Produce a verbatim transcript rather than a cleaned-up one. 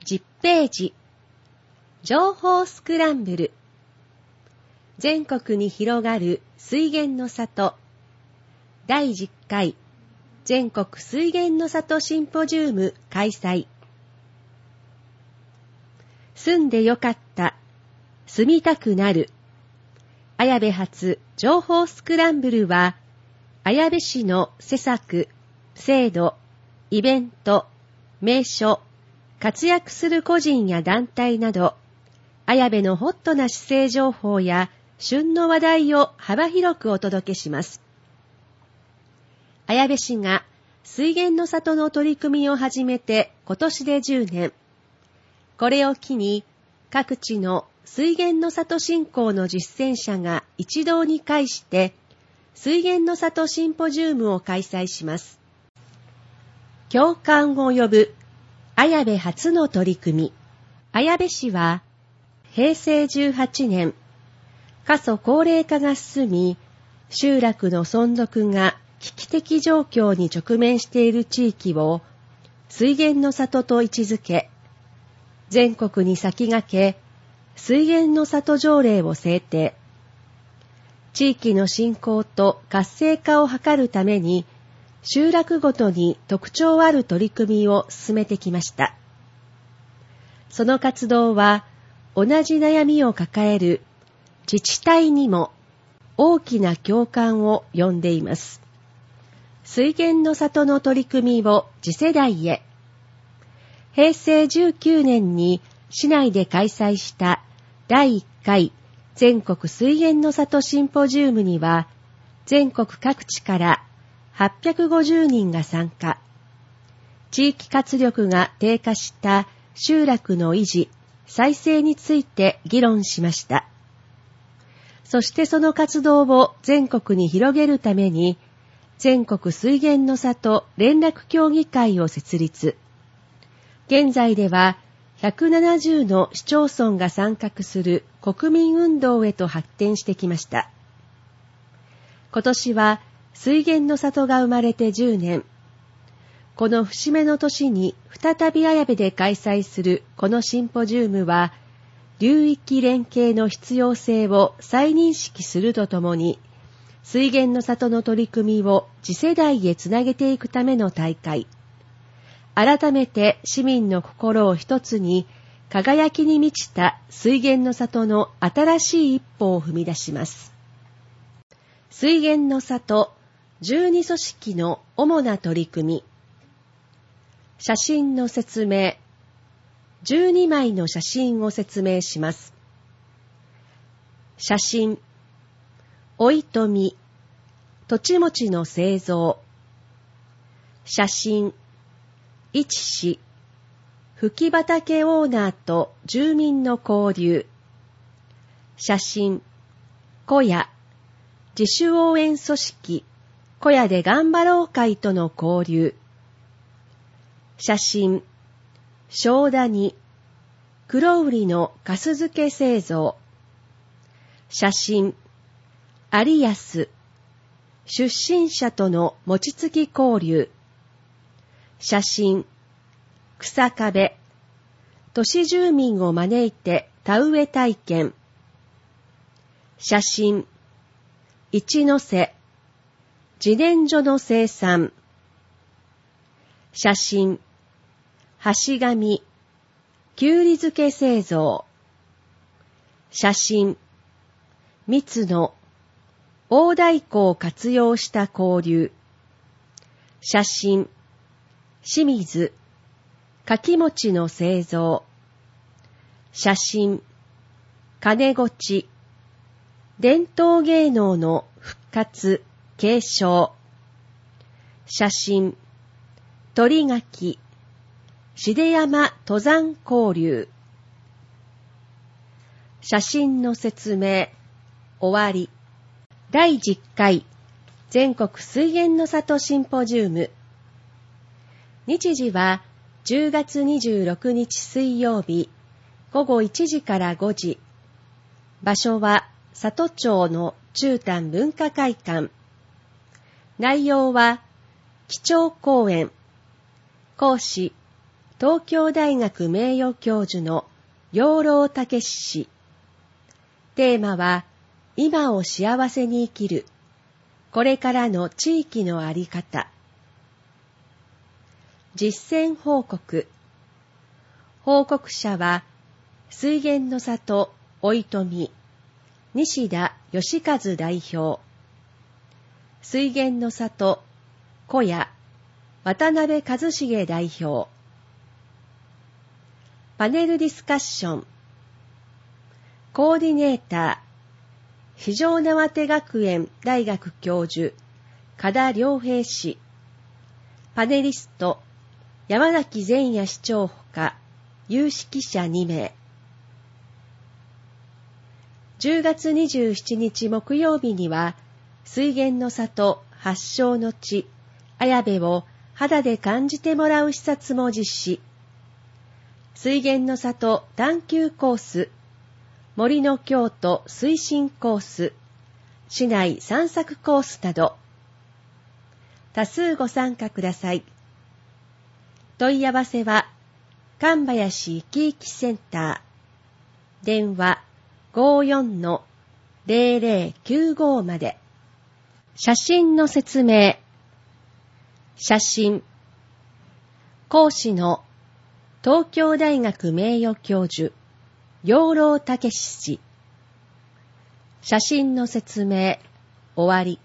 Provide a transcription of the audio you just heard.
じゅっページ。情報スクランブル。全国に広がる水源の里。だいじゅっかい全国水源の里シンポジウム開催。住んでよかった。住みたくなる。綾部発情報スクランブルは、綾部市の施策、制度、イベント、名所、活躍する個人や団体など、綾部のホットな市政情報や旬の話題を幅広くお届けします。綾部市が水源の里の取り組みを始めて今年でじゅうねん。これを機に各地の水源の里振興の実践者が一堂に会して水源の里シンポジウムを開催します。共感を呼ぶ綾部初の取り組み。綾部市はへいせいじゅうはちねん、過疎高齢化が進み、集落の存続が危機的状況に直面している地域を水源の里と位置づけ、全国に先駆け水源の里条例を制定。地域の振興と活性化を図るために、集落ごとに特徴ある取り組みを進めてきました。その活動は、同じ悩みを抱える自治体にも大きな共感を呼んでいます。水源の里の取り組みを次世代へ。へいせいじゅうきゅうねんに市内で開催しただいいっかい全国水源の里シンポジウムには、全国各地からはっぴゃくごじゅうにんが参加。地域活力が低下した集落の維持、再生について議論しました。そしてその活動を全国に広げるために、全国水源の里連絡協議会を設立。現在ではひゃくななじゅうの市町村が参画する国民運動へと発展してきました。今年は水源の里が生まれてじゅうねん。この節目の年に再び綾部で開催するこのシンポジウムは、流域連携の必要性を再認識するとともに、水源の里の取り組みを次世代へつなげていくための大会。改めて市民の心を一つに、輝きに満ちた水源の里の新しい一歩を踏み出します。水源の里じゅうに組織の主な取り組み。写真の説明。じゅうにまいの写真を説明します。写真。おいとみ。土地持ちの製造。写真。一市。吹畑オーナーと住民の交流。写真。小屋。自主応援組織。小屋で頑張ろう会との交流。写真。正谷。黒売りのかす漬け製造。写真。有安。出身者との餅つき交流。写真。草壁。都市住民を招いて田植え体験。写真。一ノ瀬。自然薯の生産。写真。橋紙。きゅうり漬け製造。写真。三つの。大太鼓を活用した交流。写真。清水。かき餅の製造。写真。金ごち。伝統芸能の復活、継承。写真。鳥垣。茂山登山交流。写真の説明。終わり。だいじゅっかい全国水源の里シンポジウム。日時はじゅうがつにじゅうろくにち水曜日ごごいちじからごじ。場所は里町の中丹文化会館。内容は基調講演。講師東京大学名誉教授の養老孟司氏。テーマは、今を幸せに生きる、これからの地域のあり方。実践報告。報告者は、水源の里おいとみ、西田義和代表。水源の里小屋、渡辺一重代表。パネルディスカッション。コーディネーター、四条畷手学園大学教授、加田良平氏。パネリスト、山崎善也市長ほか、有識者に名。じゅうがつにじゅうしちにち木曜日には、水源の里発祥の地、綾部を肌で感じてもらう視察も実施。水源の里探究コース、森の京都推進コース、市内散策コースなど、多数ご参加ください。問い合わせは、神林生き生きセンター、電話 ごーよんのゼロゼロきゅうご まで。写真の説明。写真。講師の東京大学名誉教授、養老孟司氏。写真の説明、終わり。